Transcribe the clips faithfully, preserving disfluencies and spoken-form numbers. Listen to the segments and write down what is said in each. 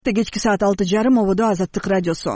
Кечки саат алты жарым ободо Азаттык радиосу.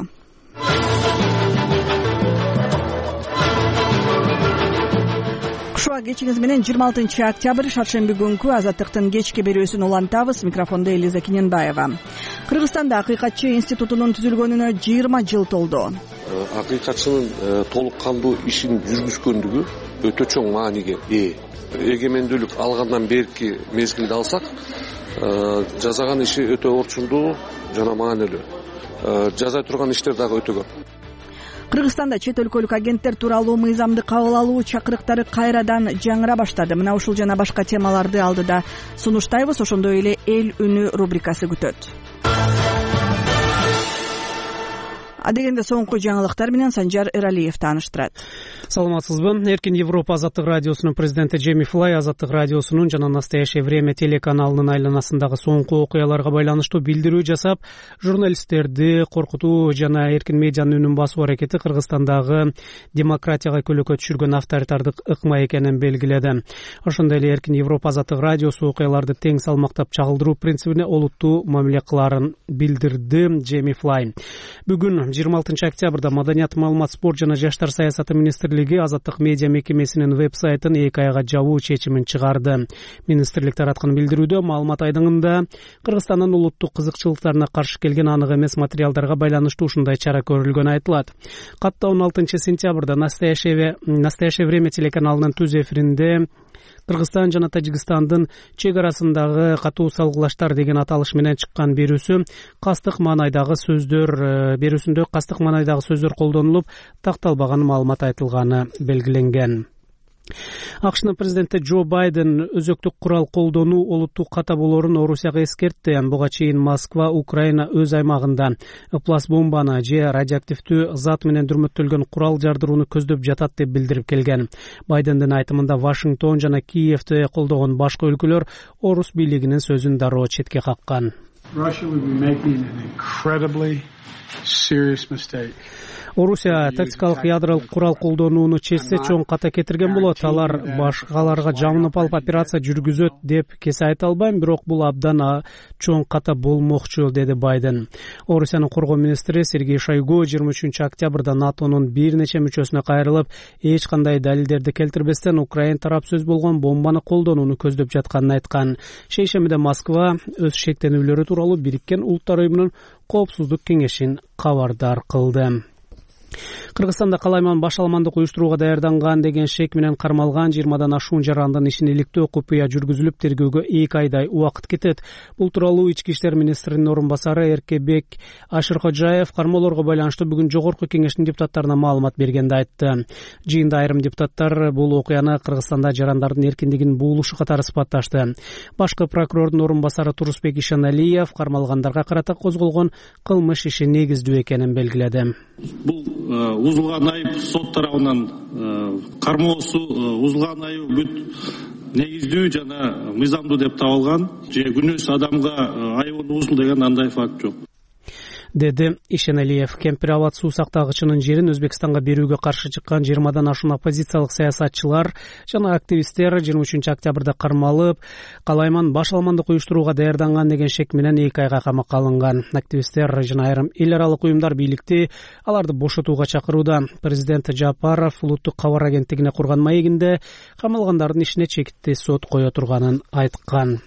Кушуа кечиңиз менен жыйырма алтынчы октябрь шаршемби күнкү Азаттыктын кечки берүүсүн улантабыз. Микрофондо Элиза Кененбаева. Кыргызстанда Акыйкатчы институтунун түзүлгөнүнө жыйырма жыл толду. Акыйкатчынын толук кандуу ишин жүргүзгөндүгү өтө чоң мааниге ээ. Эгемендүүлүк алгандан берки мезгилде алсак, жасаган иши өтө орчундуу жана маанилүү. Жасай турган иштер дагы өтө көп. Кыргызстанда чет өлкөлүк агенттер тууралуу мыйзамды кабыл алуу чакырыктары кайрадан жаңыра баштады. Мына ушул жана башка темаларды алдыда сунуштайбыз. Ошондой эле эл үнү рубрикасы күтөт. Адегенде соңку жаңылыктар менен Санжар Эралиев тааныштырат. Саламатсызбы? Эркин Европа Азаттык радиосунун президенти Джейми Флай Азаттык радиосунун жана Настоящее время телеканалынын айланасындагы соңку окуяларга байланыштуу билдирүү жасап, журналисттерди коркутуу жана эркин медианын үнүн басуу аракети Кыргызстандагы демократияга көлөкө түшүргөн авторитардык ыкма экенин белгиледи. Ошондой эле Эркин Европа Азаттык радиосу окуяларды тең салмактап чагылдыруу принцибине олуттуу мамиле кылаарын билдирди Джейми Флай. Бүгүн жыйырма алтынчы октябрда Маданият, маалымат, спорт жана жаштар саясаты министрлиги Азаттык медиа мекемесинин веб-сайтын эки айга жабуу чечимин чыгарды. Министрлик тараткан билдирүүдө маалымат айдыңында Кыргызстандын улуттук кызыкчылыктарына каршы келген анык эмес материалдарга байланыштуу ушундай чара көрүлгөнү айтылат. Катта он алтынчы сентябрда Настоящее время телеканалынын түз эфиринде Кыргызстан жана Тажикстандын чек арасындагы катуу салгылаштар деген аталыш менен чыккан берүүсү кастык маанайдагы сөздөр берүүсүндө кастык маанайдагы сөздөр колдонулуп, такталбаган маалымат айтылганы белгиленген. АКШнын президенти Джо Байден өзөктүк курал колдонуу олуттук ката болоорун Орусияга эскертти. Буга чейин Москва Украина өз аймагында ыплас бомбаны же радиоактивдүү зат менен дүрмөттөлгөн курал жардырууну көздөп жатат деп билдирип келген. Байдендин айтымында Вашингтон жана Киевти колдогон башка өлкөлөр Орус бийлигинин сөзүн дароо четке каккан. Орусия тактикалык ядролук курал колдонууну чечсе чоң ката кетирген болот. Алар башкаларга жамынып алып операция жүргүзөт деп кесе айта албайм, бирок бул абдан чоң ката болмокчу, деди Байден. Орусиянын коргоо министри Сергей Шойгу жыйырма үчүнчү октябрда НАТОнун бир нече мүчөсүнө кайрылып, эч кандай далилдерди келтирбестен Украин тарап сөз болгон бомбаны колдонууну көздөп жатканын айткан. Шейшембиде Москва өз шектенүүлөрү тууралуу Бириккен Улуттар уюмунун коопсуздук кеңешин кабардар кылды. Кыргызстанда калайман башаламандык уюштурууга даярданган деген шек менен кармалган жыйырмадан ашуун жарандын ишин иликтөө купуя жүргүзүлүп, тергөөгө эки айдай убакыт кетет. Бул тууралуу Ички иштер министринин орун басары Эркебек Ашыркожаев кармоолорго байланыштуу бүгүн жогорку кеңештин депутаттарына маалымат бергенде айтты. Жыйында айрым депутаттар бул окуяны Кыргызстанда жарандардын эркиндигин буулушу катары сыпатташты. Башкы прокурордун орун басары Турусбек Ишаналиев кармалгандарга карата козголгон кылмыш иши негиздүү экенин белгиледи. Бул узулган айып сот тарабынан кармоосу узулган айып бүт негиздүү жана мыйзамдуу деп табылган. Же күнөөсүз адамга айыбын узул деген андай факт жок, деди Ишеналиев. Кемпир Абад суу сактагычынын жерин Өзбекстанга берүүгө каршы чыккан жыйырмадан ашуун оппозициялык саясатчылар жана активисттер жыйырма үчүнчү октябрда кармалып, калайман башаламандык уюштурууга даярданган деген шек менен эки айга камакка алынган. Активисттер жана айрым эл аралык уюмдар бийликти аларды бошотууга чакырууда. Президент Жапаров улуттук кабар агенттигине курган маегинде камалгандардын ишине чекитти сот кое турганын айткан.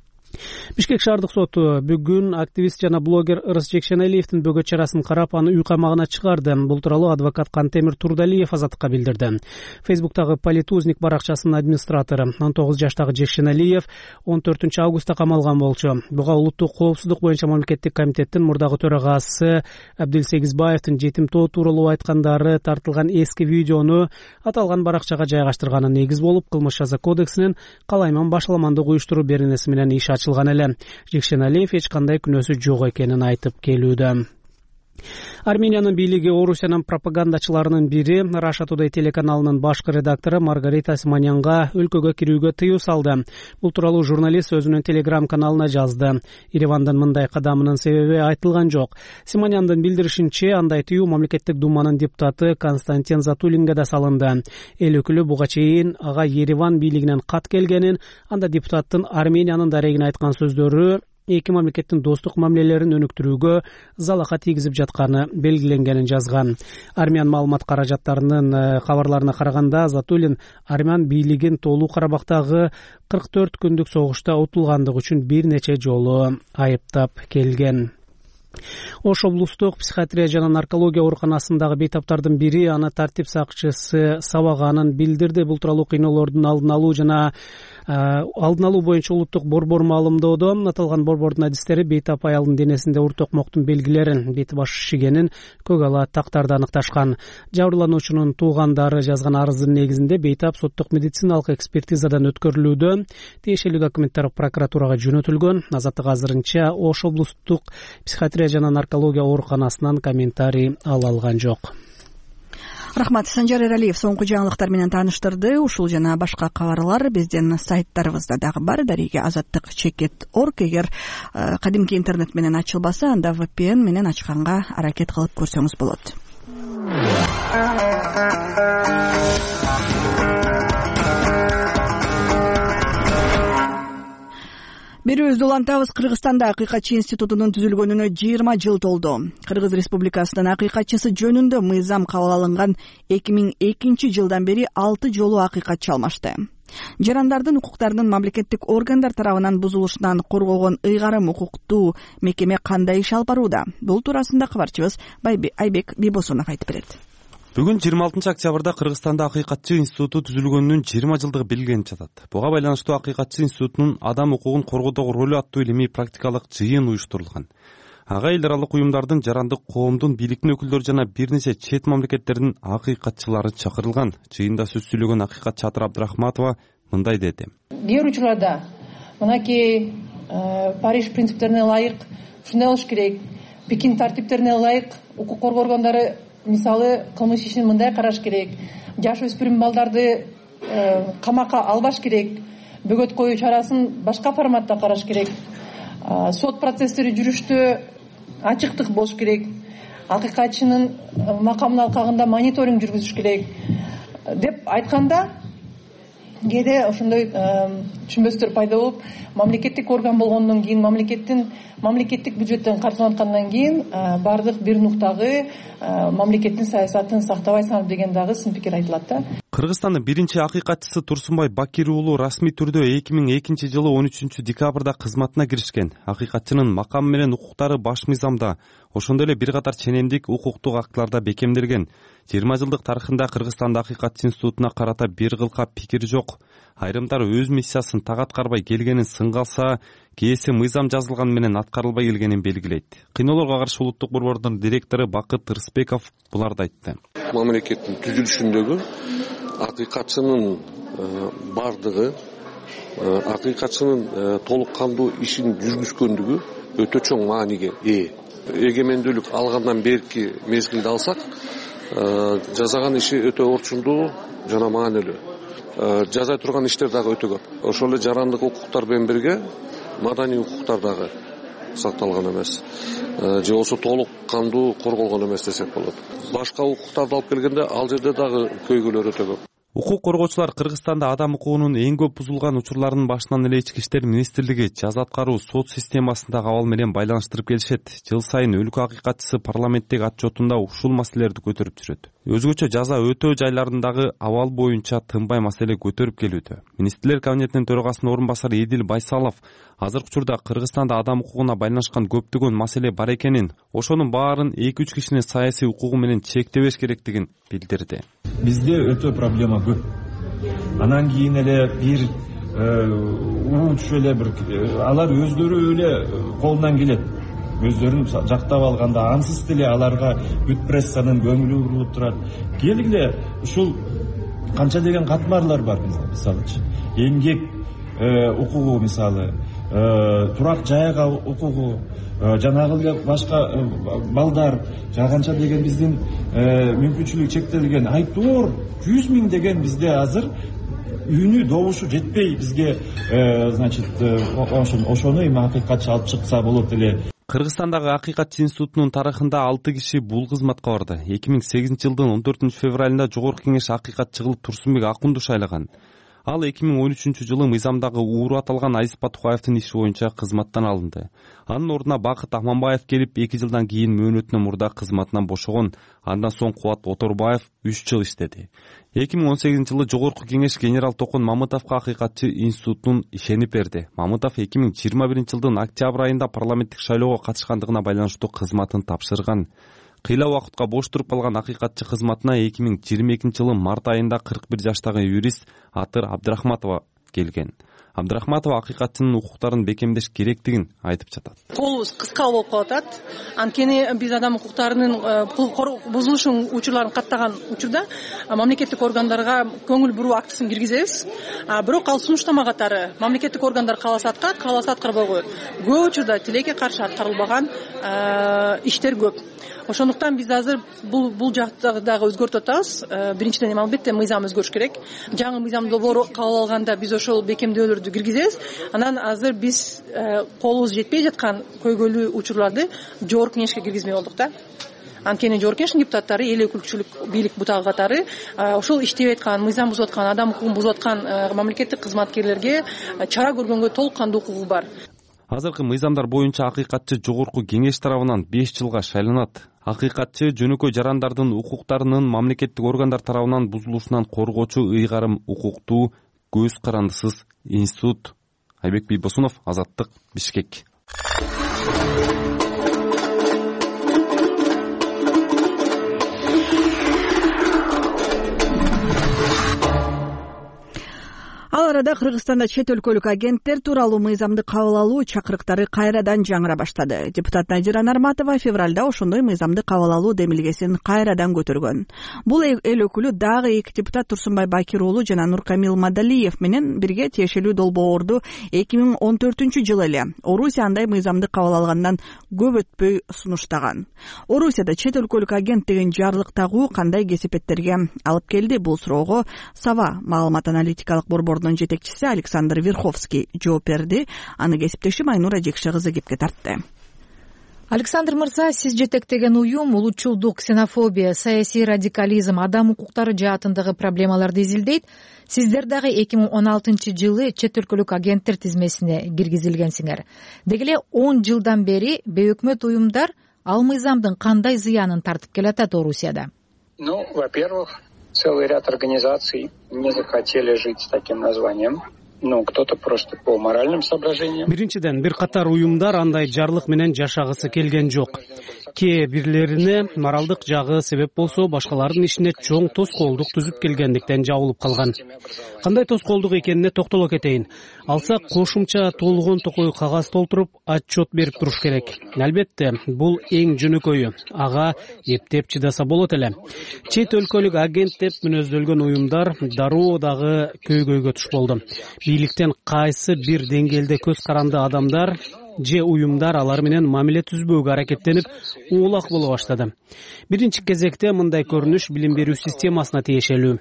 Бишкек шаардык соту бүгүн активист жана блогер Ырыс Жекшеналиевдин бөгөт чарасын карап, аны үй камагына чыгарды. Бул тууралуу адвокат Кантемир Турдалиев Азаттыкка билдирди. Фейсбуктагы Политузник баракчасынын администратору он тогуз жаштагы Жекшеналиев он төртүнчү августта камалган болчу. Буга улуттук коопсуздук боюнча мамлекеттик комитеттин мурдагы төрагасы Абдилсегизбаевдин жетим тоо тууралуу айткандары тартылган эски видеону аталган баракчага жайгаштырганы негиз болуп, кылмыш жаза кодексинин калайман башаламандык уюштуруу беренеси менен иш ачылган эле. Жекшеналиев эч кандай күнөөсү жок экенин айтып келүүдө. Армениянын бийлиги Орусиянын пропагандачыларынын бири Russia Today телеканалынын башкы редактору Маргарита Симонянга өлкөгө кирүүгө тыюу салды. Бул тууралуу журналист өзүнүн телеграм каналына жазды. Еревандын мындай кадамынын себеби айтылган жок. Симоняндын билдиришинче, андай тыюу мамлекеттик думанын депутаты Константин Затулинге да салынды. Эл өкүлү буга чейин ага Ереван бийлигинен кат келгенин, анда депутаттын Армениянын дарегине айткан сөздөрү эки мамлекеттин достук мамилелерин өнүктүрүүгө залака тийгизип жатканы белгиленгенин жазган. Армян маалымат каражаттарынын кабарларына караганда Затулин армян бийлигин Тоолуу Карабактагы кырк төрт күндүк согушта утулгандыгы үчүн бир нече жолу айыптап келген. Ош облустук психиатрия жана наркология ооруканасындагы бейтаптардын бири аны тартип сакчысы сабаганын билдирди. Бул тууралуу кыйноолордун алдын алуу жана алдын алуу боюнча улуттук борбор маалымдоодо аталган борбордун адистери бейтап аялдын денесинде ур токмоктун белгилерин, бет баш шишигенин, көк ала тактарды аныкташкан. Жабырлануучунун туугандары жазган арыздын негизинде бейтап соттук медициналык экспертизадан өткөрүлүүдө. Тиешелүү документтер прокуратурага жөнөтүлгөн. Азаттык азырынча Ош облустук психиатрия жана наркология ооруканасынан комментарий ала алган жок. Рахмат. Санжар Эралиев соңку жаңылыктар менен тааныштырды. Ушул жана башка кабарлар биздин сайттарыбызда дагы бар. Дареге азаттык чекит точка орг. Эгер кадимки интернет менен ачылбаса, анда ви пи эн менен ачканга аракет кылып көрсөңүз болот. Берүүбүздү улантабыз. Кыргызстанда акыйкатчы институтунун түзүлгөнүнө жыйырма жыл толду. Кыргыз Республикасынын акыйкатчысы жөнүндө мыйзам кабыл алынган эки миң экинчи жылдан бери алты жолу акыйкатчы алмашты. Жарандардын укуктарынын мамлекеттик органдар тарабынан бузулушунан коргогон ыйгарым укуктуу мекеме кандай иш алып барууда? Бул туурасында кабарчыбыз Айбек Бибосунов айтып берет. Бүгүн жыйырма алтынчы октябрда Кыргызстанда акыйкатчы институту түзүлгөнүнүн жыйырма жылдыгы белгиленип жатат. Буга байланыштуу акыйкатчы институтунун адам укугун коргоодогу ролу аттуу илимий практикалык жыйын уюштурулган. Ага эл аралык уюмдардын, жарандык коомдун, бийликтин өкүлдөрү жана бир нече чет мамлекеттердин акыйкатчылары чакырылган. Жыйында сөз сүйлөгөн акыйкатчы Атыр Абдрахматова мындай деди. Кээ бир учурларда мынакей Париж принциптерине ылайык ушундай болуш керек, Пекин тартиптерине ылайык укук коргоо органдары мисалы кылмыш ишин мындай караш керек, жаш өспүрүм балдарды камакка албаш керек, бөгөт коюу чарасын башка форматта караш керек, сот процесстери жүрүштө ачыктык болуш керек, акыйкатчынын макамын алкагында мониторинг жүргүзүш керек деп айтканда, кээде ошондой түшүнбөстөр пайда болуп, мамлекеттик орган болгондон кийин, мамлекеттин мамлекеттик бюджеттен каржыланып аткандан кийин бардык бир нуктагы мамлекеттин саясатын сактабай санап деген дагы сын пикир айтылат да. Кыргызстандын биринчи акыйкатчысы Турсунбай Бакир уулу расмий түрдө эки миң экинчи жылы он үчүнчү декабрда кызматына киришкен. Акыйкатчынын макамы менен укуктары баш мыйзамда, ошондой эле бир катар ченемдик укуктук актыларда бекемделген. жыйырма жылдык тарыхында Кыргызстанда акыйкатчы институтуна карата бир кылка пикир жок. Айрымдары өз миссиясын так аткарбай келгенин сынга алса, кээси мыйзам жазылган менен аткарылбай келгенин белгилейт. Кыйноолорго каршы улуттук борбордун директору Бакыт Тырысбеков буларды айтты. Мамлекеттин түзүлүшүндөгү акыйкатчынын бардыгы, акыйкатчынын толук кандуу ишин жүргүзгөндүгү өтө чоң мааниге ээ. Эгемендүүлүк алгандан берки мезгилде алсак, жасаган иши өтө орчундуу жана маанилүү. Жаза турган иштер дагы өтө көп. Ошол эле жарандык укуктар менен бирге маданий укуктар дагы сакталган эмес. Же болсо толук кандуу корголгон эмес десек болот. Башка укуктарды алып келгенде ал жерде дагы көйгөйлөр өтө көп. Укук коргоочулар Кыргызстанда адам укугунун эң көп бузулган учурларынын башынан эле Ички иштер министрлиги жаза аткаруу сот системасындагы абал менен байланыштырып келишет. Жыл сайын өлкө акыйкатчысы парламенттеги отчетунда ушул маселелерди көтөрүп жүрөт. Өзгөчө жаза өтөө жайларындагы абал боюнча тынбай маселе көтөрүп келүүдө. Министрлер кабинетинин төрагасынын орун басары Эдил Байсалов азыркы учурда Кыргызстанда адам укугуна байланышкан көптөгөн маселе бар экенин, ошонун баарын эки үч кишинин саясий укугу менен чектебеш керектигин билдирди. Бизде өтө проблема көп. Анан кийин эле бир уучу эле бир алар өздөрү эле колунан келет. Өздөрүн жактап алганда ансыз деле аларга бүт прессанын көңүлү бурулуп турат. Келгиле ушул канча деген катмарлар бар бизде, мисалычы. Эмгек укугу мисалы, турак жайга укугу, жанагы эле башка балдар, канча деген биздин мүмкүнчүлүгү чектелген. Айтор жүз миң деген бизде азыр үнү добушу жетпей бизге, значит, ошону эми акыйкатчы алып чыкса болот эле. Кыргызстандагы акыйкатчы институтунун тарыхында алты киши бул кызматка барды. эки миң сегизинчи жылдын он төртүнчү февралында Жогорку Кеңеш акыйкатчы кылып Турсунбек Акундуш айлаган. Ал эки миң он үчүнчү жылы мыйзамдагы ууру аталган Азиз Батукаевдин иши боюнча кызматтан алынды. Анын ордуна Бакыт Ахманбаев келип, эки жылдан кийин мөөнөтүнөн мурда кызматынан бошогон. Андан соң Кубат Оторбаев үч жыл иштеди. эки миң он сегизинчи жылы Жогорку Кеңеш генерал Токон Мамытовго Акыйкатчы институтунун ишенип берди. Мамытов эки миң жыйырма биринчи жылдын октябрь айында парламенттик шайлоого катышкандыгына байланыштуу кызматын тапшырган. Кыйла убакытка бош туруп калган акыйкатчы кызматына эки миң жыйырма экинчи жылы март айында кырк бир жаштагы юрист Атыр Абдрахматова келген. Абдрахматова акыйкатчынын укуктарын бекемдеш керектигин айтып жатат. Колубуз кыска болуп калып атат. Анткени биз адам укуктарынын бузулушун учурларын каттаган учурда мамлекеттик органдарга көңүл буруу актысын киргизебиз. Бирок ал сунуштама катары мамлекеттик органдар кааласа аткарат, кааласа аткарбай коет. Көп учурда тилекке каршы аткарылбаган иштер көп. Ошондуктан биз азыр бул бул жакта дагы өзгөртүп атабыз. Биринчиден эми албетте мыйзам өзгөрүш керек. Жаңы мыйзам долбоору кабыл алганда биз ошол бекемдөөлөрдү киргизебиз. Анан азыр биз колубуз жетпей жаткан көйгөйлүү учурларды жогорку кеңешке киргизмей болдук да. Анткени жогорку кеңештин депутаттары эл өкүлчүлүк бийлик бутагы катары ошол иштебей аткан, мыйзам бузуп аткан, адам укугун бузуп аткан мамлекеттик кызматкерлерге чара көргөнгө толук кандуу укугу бар. Азыркы мыйзамдар боюнча акыйкатчы жогорку кеңеш тарабынан беш жылга шайланат. Акыйкатчы жөнөкөй жарандардын укуктарынын мамлекеттик органдар тарабынан бузулушунан коргоочу ыйгарым укуктуу, көз карандысыз институт. Айбек Бийбосунов, Азаттык, Бишкек. Ал арада Кыргызстанда чет өлкөлүк агенттер тууралуу мыйзамды кабыл алуу чакырыктары кайрадан жаңыра баштады. Депутат Надира Нарматова февралда ошондой мыйзамды кабыл алуу демилгесин кайрадан көтөргөн. Бул эл өкүлү дагы эки депутат Турсунбай Бакир уулу жана Нуркамил Мадалиев менен бирге тиешелүү долбоорду эки миң он төртүнчү жылы эле Орусия андай мыйзамды кабыл алгандан көп өтпөй сунуштаган. Орусияда чет өлкөлүк агент деген жарлык тагуу кандай кесепеттерге алып келди? Бул суроого Сава маалымат аналитикалык борбордун жетекчиси Александр Верховский жооп берди. Аны кесиптешим Айнура Жекше кызы кепке тартты. Александр мырза, сиз жетектеген уюм улутчулдук, ксенофобия, саясий радикализм, адам укуктары жаатындагы проблемаларды изилдейт. Сиздер дагы эки миң он алтынчы жылы чет өлкөлүк агенттер тизмесине киргизилгенсиңер. Деги эле он жылдан бери бейөкмөт уюмдар ал мыйзамдын кандай зыянын тартып келатат Орусияда? Ну, во-первых, целый ряд организаций не захотели жить с таким названием. Ну, кто-то просто по моральным соображениям. Биринчиден, бир катар уюмдар андай жарлык менен жашагысы келген жок. Кээ бирлерине моралдык жагы себеп болсо, башкалардын ишине чоң тоскоолдук түзүп келгендиктен жабылып калган. Кандай тоскоолдук экенине токтоло кетейин. Алсак, кошумча толгон токой кагаз толтуруп, отчет берип туруш керек. Албетте, бул эң жөнөкөйү. Ага эптеп чыдаса болот эле. Чет өлкөлүк агент деп мүнөздөлгөн уюмдар дароо дагы көйгөйгө туш болду. Бийликтен кайсы бир деңгээлде көз каранды адамдар же уюмдар алар менен мамиле түзбөөгө аракеттенип уулак боло баштады. Биринчи кезекте мындай көрүнүш билим берүү системасына тиешелүү.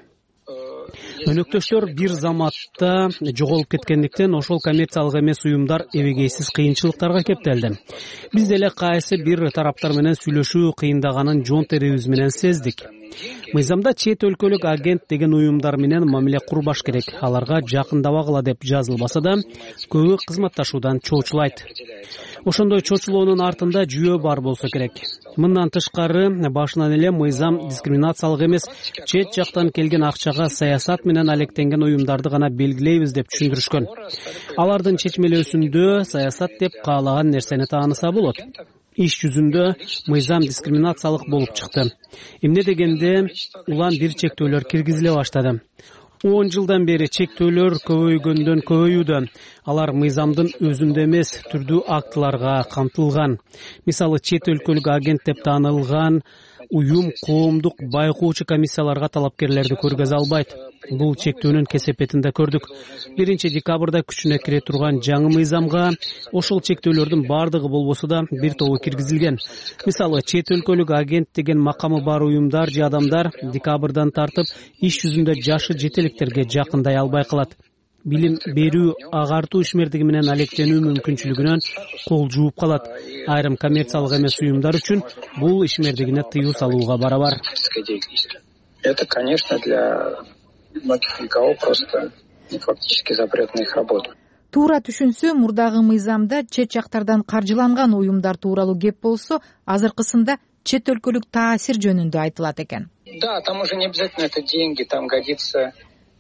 Өнөктөштөр бир заматта жоголуп кеткендиктен ошол коммерциялык эмес уюмдар эбегейсиз кыйынчылыктарга кептелди. Биз деле кайсы бир тараптар менен сүйлөшүү кыйындаганын жон терибиз менен сездик. Мыйзамда чет өлкөлүк агент деген уюмдар менен мамиле курбаш керек. Аларга жакындабагыла деп жазылбаса да, көбү кызматташуудан чоочулайт. Ошондой чоочулоонун артында жүйө бар болсо керек. Мындан тышкары, башынан эле мыйзам дискриминациялык эмес, чет жактан келген акчага саясат менен алектенген уюмдарды гана белгилейбиз деп түшүндүрүшкөн. Алардын чечмелөөсүндө саясат деп каалаган нерсени тааныса болот. Иш жүзүндө мыйзам дискриминациялык болуп чыкты. Эмне дегенде улам бир чектөөлөр киргизиле баштады. он жылдан бери чектөөлөр көбөйгөндөн көбөйүүдө. Алар мыйзамдын өзүндө эмес, түрдүү актыларга камтылган. Мисалы, чет өлкөлүк агент деп таанылган уюм коомдук байкоочу комиссияларга талапкерлерди көргөзө албайт. Бул чектөөнүн кесепетин да көрдүк. биринчи декабрда күчүнө кире турган жаңы мыйзамга ошол чектөөлөрдүн бардыгы болбосо да бир тобу киргизилген. Мисалы, чет өлкөлүк агент деген макамы бар уюмдар же адамдар декабрдан тартып иш жүзүндө жашы жетеликтерге жакындай албай калат. Билим берүү, агартуу ишмердиги менен алектенүү мүмкүнчүлүгүнөн кол жууп калат. Айрым коммерциялык эмес уюмдар үчүн бул ишмердигине тыюу салууга барабар. Это, конечно, для многих эн ка о просто и фактически запрет на их работу. Туура түшүнсө, мурдагы мыйзамда чет жактардан каржыланган уюмдар тууралуу кеп болсо, азыркысында чет өлкөлүк таасир жөнүндө айтылат экен. Да, там уже не обязательно это деньги, там годится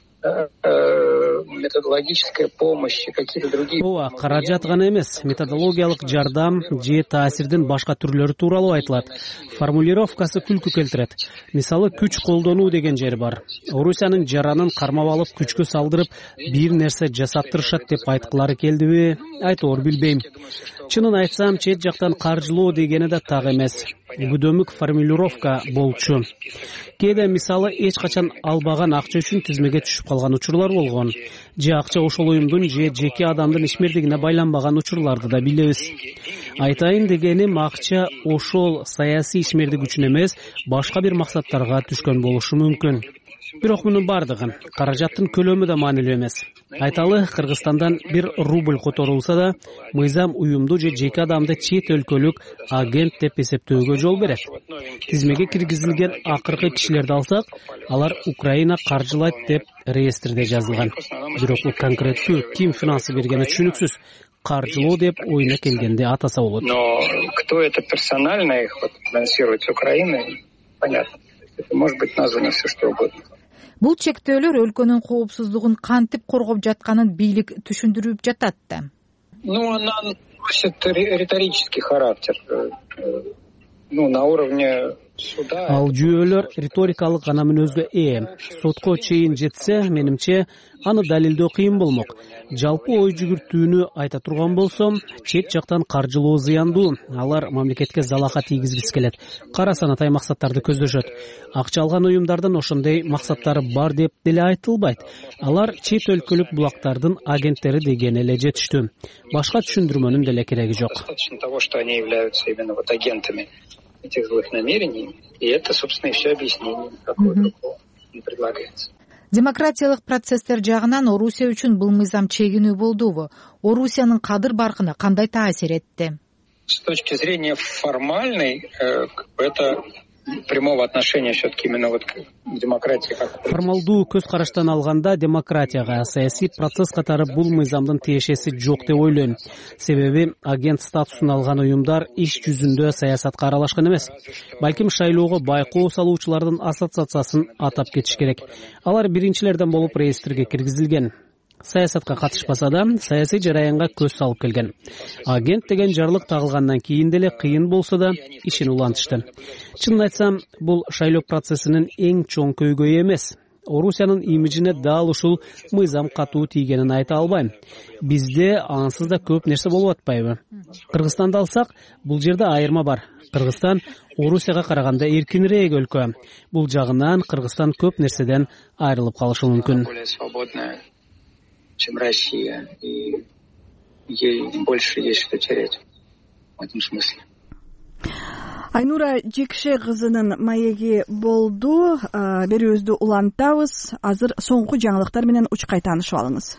методологическая помощь и какие-то другие. Ооба, каражат гана эмес, методологиялык жардам же таасирдин башка түрлөрү тууралуу айтылат. Формулировкасы күлкү келтирет. Мисалы, күч колдонуу деген жери бар. Орусиянын жаранын кармап алып, күчкө салдырып, бир нерсе жасаптырышат деп айткылары келдиби? Айтоор билбейм. Чынын айтсам, чет жактан каржылоо дегени да так эмес. Бүдөмүк формулировка болчу. Кээде мисалы эч качан албаган акча үчүн тизмеге түшүп калган учурлар болгон. Же акча ошол уюмдун же жеке адамдын ишмердигине байланбаган учурларды да билебиз. Айтайын дегеним, акча ошол саясий ишмердик үчүн эмес, башка бир максаттарга түшкөн болушу мүмкүн. Бирок мунун бардыгы каражаттын көлөмү да маанилүү эмес. Айталы, Кыргызстандан бир рубль которулса да, мыйзам уюмду же жеке адамды чет өлкөлүк агент деп эсептөөгө жол берет. Тизмеге киргизилген акыркы кишилерди алсак, алар Украина каржылайт деп реестрде жазылган. Бирок бул конкреттүү ким финансы бергени түшүнүксүз. Каржылоо деп оюна келгенде атаса болот. Но кто это персонально их вот финансирует с Украины, понятно. Это может быть названо все что угодно. Бул чектөөлөр өлкөнүн коопсуздугун кантип коргоп жатканын бийлик түшүндүрүп жатат да. Ну, она носит риторический характер. Ну, на уровне суда. Ал жүйөлөр риторикалык гана мүнөзгө ээ. Сотко чейин жетсе, менимче, аны далилдөө кыйын болмок. Жалпы ой жүгүртүүнү айта турган болсом, чет жактан каржылоо зыяндуу. Алар мамлекетке залака тийгизгиси келет. Кара санатай максаттарды көздөшөт. Акча алган уюмдардын ошондой максаттары бар деп деле айтылбайт. Алар чет өлкөлүк булактардын агенттери деген эле жетиштүү. Башка түшүндүрмөнүн деле кереги жок. Достаточно того, что они являются именно вот агентами этих злых намерений, и это, собственно, и все объяснение, какого другого не предлагается. Демократиялык процесстер жагынан Орусия үчүн бул мыйзам чегинүү болдубу? Орусиянын кадыр баркына кандай таасир этти? С точки зрения формальной, это прямого отношения все-таки именно вот к демократии как формалдуу көз караштан алганда демократияга, саясий процесс катары бул мыйзамдын тиешеси жок деп ойлойм. Себеби агент статусун алган уюмдар иш жүзүндө саясатка аралашкан эмес. Балким шайлоого байкоо салуучулардын ассоциациясын атап кетиш керек. Алар биринчилерден болуп реестрге киргизилген. Саясатка катышпаса да, саясий жараянга көз салып келген. Агент деген жарлык тагылгандан кийин деле кыйын болсо да ишин улантышты. Чынын айтсам, бул шайлоо процессинин эң чоң көйгөйү эмес. Орусиянын имиджине дал ушул мыйзам катуу тийгенин айта албайм. Бизде ансыз да көп нерсе болуп атпайбы? Кыргызстанды алсак, бул жерде айырма бар. Кыргызстан Орусияга караганда эркинирээк өлкө. Бул жагынан Кыргызстан көп нерседен айрылып калышы мүмкүн. Чем Россия, и ей больше есть что терять в этом смысле. Айнура Жекше кызынын маеги болду. Берүүбүздү улантабыз. Азыр соңку жаңылыктар менен учкай таанышып алыңыз.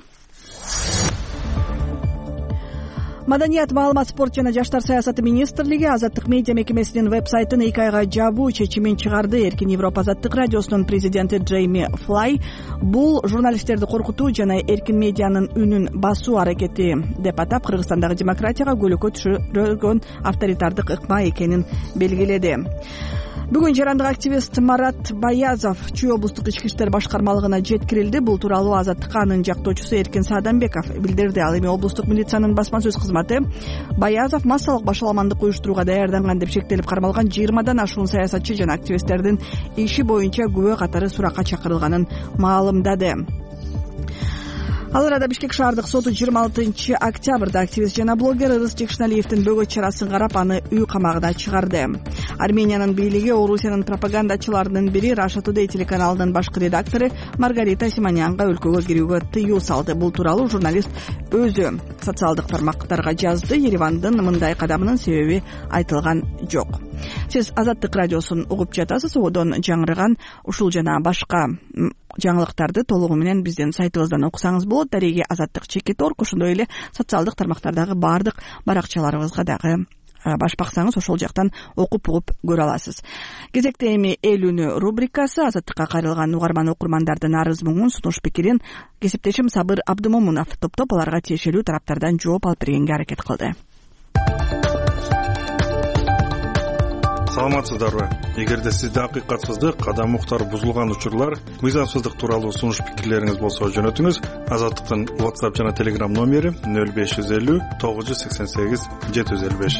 Маданият, маалымат, спорт жана жаштар саясаты министрлиги Азаттык медиа мекемесинин веб-сайтын эки айга жабуу чечимин чыгарды. Эркин Европа Азаттык радиосунун президенти Джейми Флай бул журналисттерди коркутуу жана эркин медианын үнүн басуу аракети деп атап, Кыргызстандагы демократияга көлөкө түшүргөн авторитардык ыкма экенин белгиледи. Бүгүн жарандык активист Марат Баязов Чүй облустук ички иштер башкармалыгына жеткирилди. Бул тууралуу Азаттыкка анын жактоочусу Эркин Саадамбеков билдирди. Ал эми облустук милициянын басма сөз кызматы Баязов массалык башаламандык уюштурууга даярданган деп шектелип кармалган жыйырмадан ашуун саясатчы жана активисттердин иши боюнча күбө катары суракка чакырылганын маалымдады. Ал арада Бишкек шаардык соту жыйырма алтынчы октябрда активист жана блогер Ырыс Жекшеналиевдин бөгөт чарасын карап, аны үй камагына чыгарды. Армениянын бийлиги Орусиянын пропагандачыларынын бири Russia Today телеканалынын башкы редактору Маргарита Симонянга өлкөгө кирүүгө тыюу салды. Бул тууралуу журналист өзү социалдык тармактарга жазды. Еревандын мындай кадамынын себеби айтылган жок. Сиз Азаттык радиосун угуп жатасыз. Одон жаңырыган ушул жана башка жаңылыктарды толугу менен биздин сайтыбыздан окусаңыз болот. Дареги Азаттык чекит орг, ошондой эле социалдык тармактардагы баардык баракчаларыбызга дагы башпаксаңыз ошол жактан окуп угуп көрө аласыз. Кезекте эми эл үнү рубрикасы. Азаттыкка кайрылган угарман окурмандардын арыз муңун, сунуш пикирин кесиптешим Сабыр Абдымомунов топтоп аларга тиешелүү тараптардан жооп алып бергенге аракет кылды. Саламатсыздарбы? Эгерде сизде акыйкатсыздык, кадам уктар бузулган учурлар, мыйзамсыздык тууралуу сунуш пикирлериңиз болсо жөнөтүңүз. Азаттыктын WhatsApp жана Telegram номери нөл беш жүз элүү тогуз жүз сексен сегиз жети жүз элүү беш.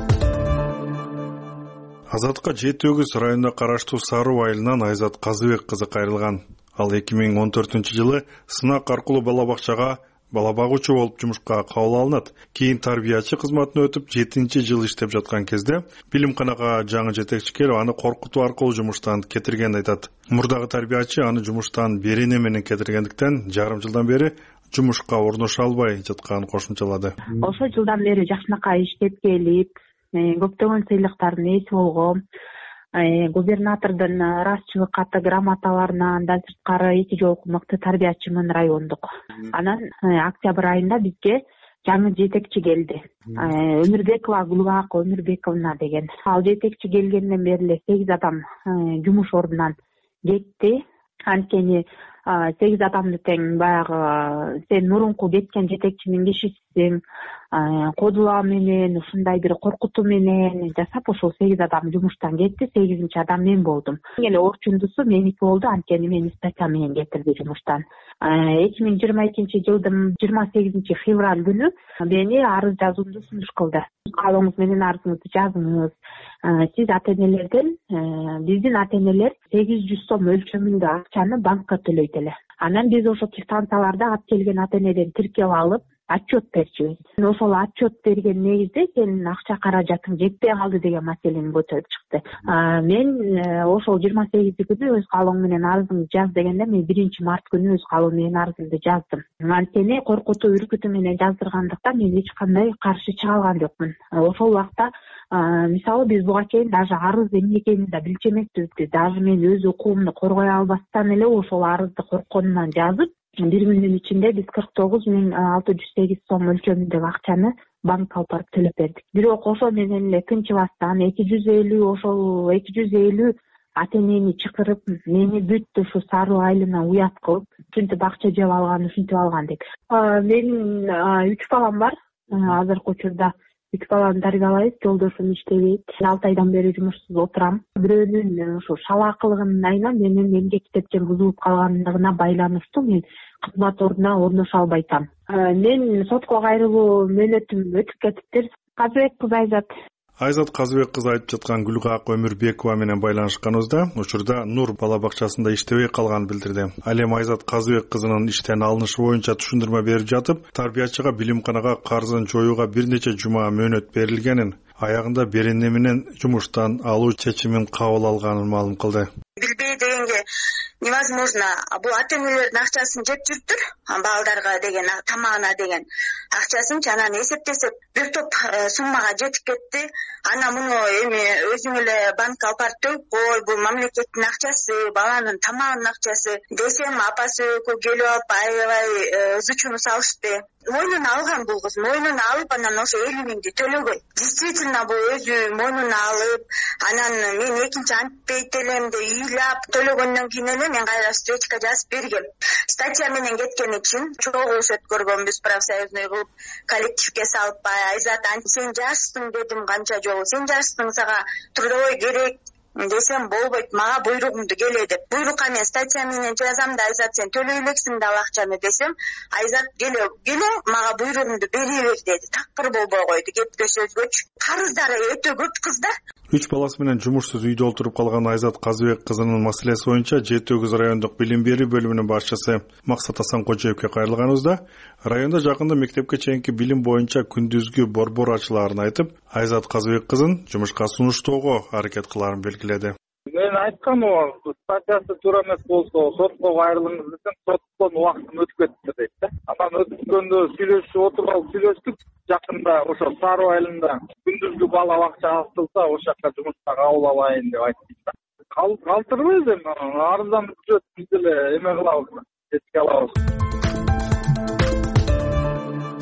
Азаттыкка Жети Өгүз районуна караштуу Саруу айылынан Айзат Казыбек кызы кайрылган. Ал эки миң он төртүнчү жылы сынак аркылуу бала бакчага бала багуучу болуп жумушка кабыл алынат. Кийин тарбиячы кызматына өтүп, жетинчи жыл иштеп жаткан кезде билимканага жаңы жетекчи келип, аны коркутуу аркылуу жумуштан кетиргенин айтат. Мурдагы тарбиячы аны жумуштан берене менен кетиргендиктен жарым жылдан бери жумушка орношо албай жатканын кошумчалады. Ошол жылдан бери жакшынакай иштеп келип, көптөгөн сыйлыктардын ээси болгом. Губернатордун ыраазычылык каты грамоталарына, андан сырткары эки жолку мыкты тарбиячымын райондук. Анан октябрь айында бизге жаңы жетекчи келди. Өмүрбекова Гулбак Өмүрбековна деген. Ал жетекчи келгенден бери эле сегиз адам жумуш ордунан кетти. Анткени сегиз адамды тең баягы сен мурунку кеткен жетекчинин кишисиң, кодулоо менен, ушундай бир коркутуу менен жасап ошол сегиз адам жумуштан кетти. Сегизинчи адам мен болдум. Эле орчундусу меники болду, анткени мени статья менен кетирди жумуштан. эки миң жыйырма экинчи жылдын жыйырма сегизинчи февраль күнү мени арыз жазуумду сунуш кылды. Калооңуз менен арызыңызды жазыңыз. Сиз ата энелерден, биздин ата энелер сегиз жүз сом өлчөмүндө акчаны банкка төлөйт эле. Анан биз ошо квитанцияларды алып келген ата энеден тиркеп алып, отчет берчүбүз. Ошол отчет берген негизде сенин акча каражатың жетпей калды деген маселени көтөрүп чыкты. Мен ошол жыйырма сегизи күнү өз каалооң менен арызыңды жаз дегенде, мен биринчи март күнү өз каалоом менен арызымды жаздым. Анткени коркутуу үркүтүү менен жаздыргандыктан мен эч кандай каршы чыга алган жокмун. Ошол убакта мисалы биз буга чейин даже арыз эмне экенин да билчү эмеспиз. Даже мен өз укугумду коргой албастан эле ошол арызды коркконуман жазып, бир күндүн ичинде биз кырк тогуз миң алты жүз сегиз сом өлчөмүндөгү акчаны банкка алып барып төлөп бердик. Бирок ошол менен эле тынчыбастан эки жүз элүү ошол эки жүз элүү ата энени чакырып, мени бүт ушу Саруу айылына уят кылып, ушинтип акча жеп алган, ушинтип алган деп. Менин үч балам бар. Азыркы учурда үч баланы тарбиялайбыз, жолдошум иштебейт. алты айдан бери жумушсуз отурам. Бирөөнүн ушу шалаакылыгынын айынан менин эмгек китепчем бузулуп калгандыгына байланыштуу мен кызмат ордуна орношо албай атам. Мен сотко кайрылуу мөөнөтүм өтүп кетиптир. Казыбек кыз Айзат. Айзат Казыбек кыз айтып жаткан Гүлгак Өмүрбекова менен байланышканыбызда учурда Нур бала бакчасында иштебей калганын билдирди. Ал эми Айзат Казыбек кызынын иштен алынышы боюнча түшүндүрмө берип жатып, тарбиячыга билимканага карызын жоюуга бир нече жума мөөнөт берилгенин, аягында берене менен жумуштан алуу чечимин кабыл алганын маалым кылды. Билбей дегенге невозможно. Бул ата энелердин акчасын жеп жүрүптүр. Балдарга деген, тамагына деген акчасын анан эсептесек бир топ суммага жетип кетти. Ана муну эми өзүң эле банкка алып барып төлөп кой, бул мамлекеттин акчасы, баланын тамагынын акчасы десем, апасы экөө келип алып аябай зычууну салышты. Мойнуна алган бул кыз, мойнуна алып анан ошо элүү миңди төлөгөн. Действительно бул өзү мойнуна алып, анан мен экинчи антпейт элем деп ыйлап төлөгөндөн кийин эле мен кайра встречка жазып бергем. Статья менен кеткен үчүн чогулуш өткөргөнбүз, профсоюзный кылып, коллективге салып, Айзат сен жашсың дедим канча жолу. Сен жаштың, сага трудовой керек десем болбойт, мага буйругумду келе деп. Буйрукка мен статья менен жазам да, Айзат сен төлөй элексиң да ал акчаны десем, Айзат келе келе мага буйругумду бере бер деди. Такыр болбой койду, кепке сөзгөчү. Карыздары өтө көп кыздар. Үч баласы менен жумушсуз үйдө отуруп калган Айзат Казыбек кызынын маселеси боюнча Жети Өгүз райондук билим берүү бөлүмүнүн башчысы Максат Асанкожоевке кайрылганыбызда, районда жакында мектепке чейинки билим боюнча күндүзгү борбор ачылаарын айтып, Айзат Казыбек кызын жумушка сунуштоого аракет кылаарын белгиледи. Мен айткам, статьясы туура эмес болсо сотко кайрылыңыз десем, соттон убактым өтүп кетти дейт да. Анан өткөндө сүйлөшүп отуруп алып сүйлөштүк. Жакында ошо Саруу айылында күндүзгү бала бакча ачылса, ошол жака жумушка кабыл алайын деп айттым да. Калтырбайбыз эми, арыздан түшөт, биз деле эме кылабыз, этке алабыз.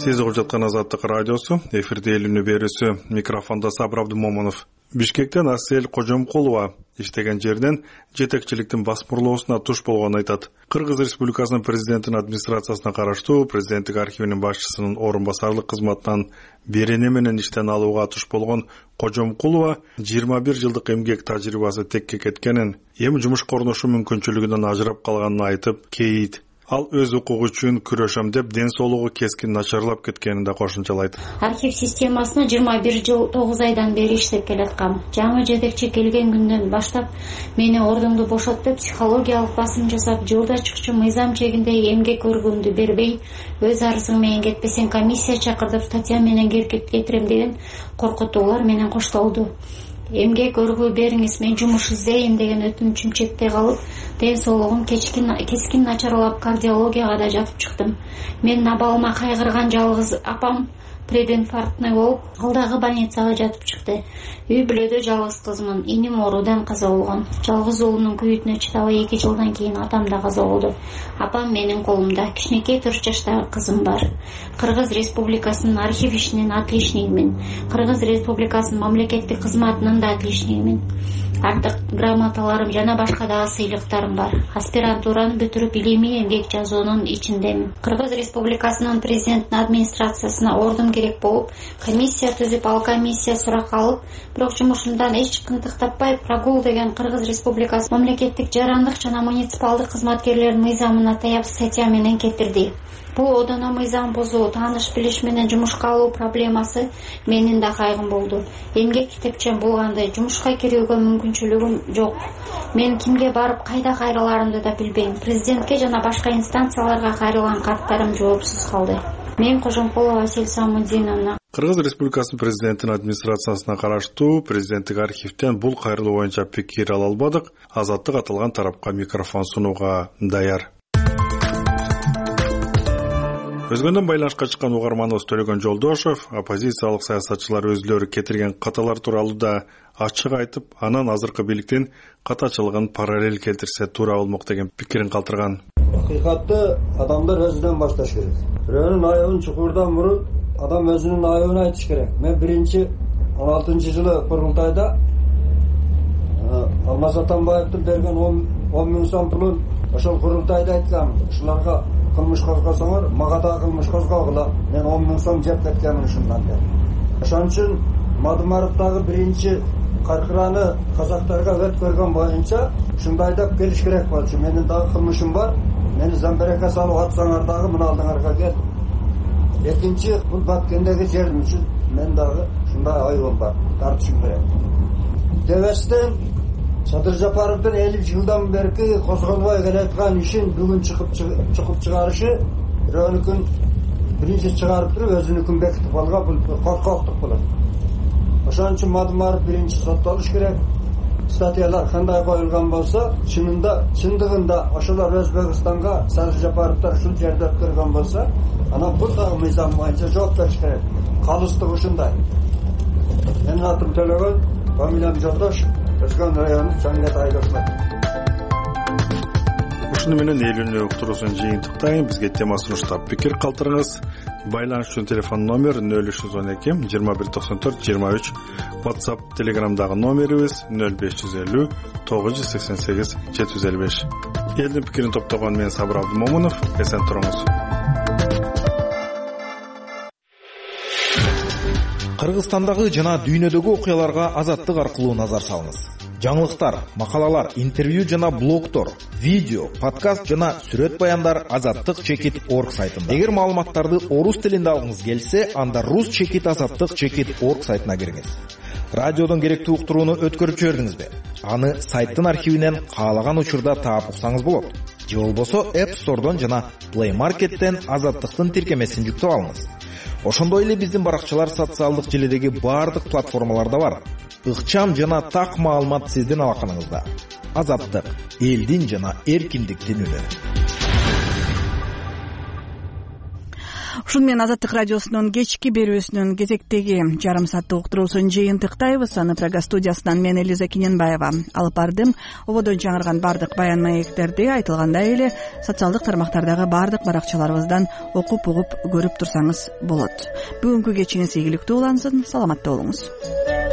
сиз угуп жаткан Азаттык радиосу, эфирде эл үнү берүүсү, микрофондо Сабыр Абдымомунов. Бишкектен Асель Кожомкулова иштеген жерден жетекчиликтин басмырлоосуна туш болгонун айтат. Кыргыз Республикасынын президентинин администрациясына караштуу президенттик архивинин башчысынын орун басарлык кызматынан берене менен иштен алууга туш болгон Кожомкулова жыйырма бир жылдык эмгек тажрыйбасы текке кеткенин, эми жумушка орношуу мүмкүнчүлүгүнөн ажырап калганын айтып, кейит ал өз укугу үчүн күрөшөм деп ден соолугу кескин начарлап кеткенин да кошумчалайт. Архив системасына жыйырма бир жыл тогуз айдан бери иштеп келаткам. Жаңы жетекчи келген күндөн баштап мени ордумду бошот деп психологиялык басым жасап, жылда чыкчу мыйзам чегинде эмгек өргүмдү бербей, өз арызың менен кетпесең комиссия чакыртып статья менен кетирем деген коркутуулар менен коштолду. Эмгек өргүү бериңиз, мен жумуш издейм деген өтүнүчүм четте калып, ден соолугум кескин начарлап, кардиологияга да жатып чыктым. Мен абалыма кайгырган жалгыз апам прединфарктный болуп, алдагы больницага жатып чыкты. Үй бүлөдө жалгыз кызмын, иним оорудан каза болгон. Жалгыз уулумдун күйүтүнө чыдабай эки жылдан кийин атам да каза болду. Апам менин колумда, кичинекей төрт жаштагы кызым бар. Кыргыз Республикасынын архив ишинин отличнигимин, Кыргыз Республикасынын мамлекеттик кызматынын да отличнигимин. Артык грамоталарым жана башка дагы сыйлыктарым бар. Аспирантураны бүтүрүп, илимий эмгек жазуунун ичиндемин. Кыргыз Республикасынын президенттин администрациясына ордум керек болуп, комиссия түзүп, ал комиссия сурак алып, бирок жумушумдан эч кынтык таппай, прогул деген Кыргыз Республикасы мамлекеттик жарандык жана муниципалдык кызматкерлердин мыйзамына таяп статья менен кетирди. Бул одоно мыйзам бузуу, тааныш билиш менен жумушка алуу проблемасы менин да кайгым болду. Эмгек китепчем болгондой жумушка кирүүгө мүмкүнчүлүгүм жок. Мен кимге барып кайда кайрыларымды да билбейм. Президентке жана башка инстанцияларга кайрылган каттарым жоопсуз калды. Мен Кожомкулова Асель Самудиновна. Кыргыз Республикасынын президентинин администрациясына караштуу президенттик архивден бул кайрылуу боюнча пикир ала албадык. Азаттык аталган тарапка микрофон сунууга даяр. Өзгөндөн байланышка чыккан угарманыбыз Төлөгөн Жолдошов оппозициялык саясатчылар өзлөрү кетирген каталар тууралуу да ачык айтып, анан азыркы бийликтин катачылыгын параллель келтирсе туура болмок деген пикирин калтырган. Акыйкатты адамдар өзүнөн башташ керек. Бирөөнүн айыбын чукурдан мурут адам өзүнүн айыбын айтыш керек. Мен биринчи он алтынчы жылы курултайда Алмаз Атамбаевдин берген он миң сом пулун ошол курултайда айткам. Ушуларга кылмыш козгосоңор, мага да кылмыш козгогула. Мен он миң сом жеп кеткенмин ушундан деп. Ошон үчүн Мадымаровдагы биринчи каркыраны казактарга өткөргөн боюнча ушундай деп келиш керек болчу. Менин дагы кылмышым бар. Мени замберекке салып атсаңар дагы мына алдыңарга кел. Экинчи, бул Баткендеги жерим үчүн мен дагы ушундай айыбым бар. Тартышым керек. Дебестен Садыр Жапаровдун элүү жылдан берки козголбой келаткан ишин бүгүн чыгып чыгып чыгарышы бирөөнүкүн биринчи чыгарып туруп өзүнүкүн бекитип алган бул коркоктук болот. Ошон үчүн Мадымаров биринчи соттолуш керек. Статьялар кандай коюлган болсо, чынында, чындыгында ошолор Өзбекстанга Садыр Жапаровдор ушул жерде өткөргөн болсо, анан бул дагы мыйзам боюнча жооп бериш керек. Калыстык ушундай. Менин атым Төлөгөн, фамилиям Жолдош. Өзгөн району Жаңгат айласына. Ушуну менен эл үнү уктуруусун жыйынтыктайын. Бизге тема сунуштап пикир калтырыңыз. Байланыш үчүн телефон номер нөл үч жүз он эки жыйырма бир токсон төрт жыйырма үч. WhatsApp, Telegramдагы номерибиз нөл беш жүз элүү тогуз жүз сексен сегиз жети жүз элүү беш. Элдин пикирин топтогон мен Сабыр Абдымомунов. Эсен туруңуз. Кыргызстандагы жана дүйнөдөгү окуяларга азаттык аркылуу назар салыңыз. Жаңылыктар, макалалар, интервью жана блогтор, видео, подкаст жана сүрөт баяндар азаттык чекит орг сайтында. Эгер маалыматтарды орус тилинде алгыңыз келсе, анда рус чекит азаттык чекит орг сайтына кириңиз. Радиодон керектүү уктурууну өткөрүп жибердиңизби? Аны сайттын архивинен каалаган учурда таап уксаңыз болот. Же болбосо App Store'дон жана Play Market'тен азаттыктын тиркемесин жүктөп алыңыз. Ошондой эле биздин баракчалар социалдык желидеги баардык платформаларда бар. Ыкчам жана так маалымат сиздин алаканыңызда. Азаттык, элдин жана эркиндиктин үнү. ушуну менен Азаттык радиосунун кечки берүүсүнүн кезектеги жарым сааттык уктуруусун жыйынтыктайбыз. Аны Прага студиясынан мен Элиза Киненбаева алып бардым. Ободон жаңырган бардык баян маектерди айтылгандай эле социалдык тармактардагы бардык баракчаларыбыздан окуп угуп көрүп турсаңыз болот. Бүгүнкү кечиңиз ийгиликтүү улансын. Саламатта болуңуз.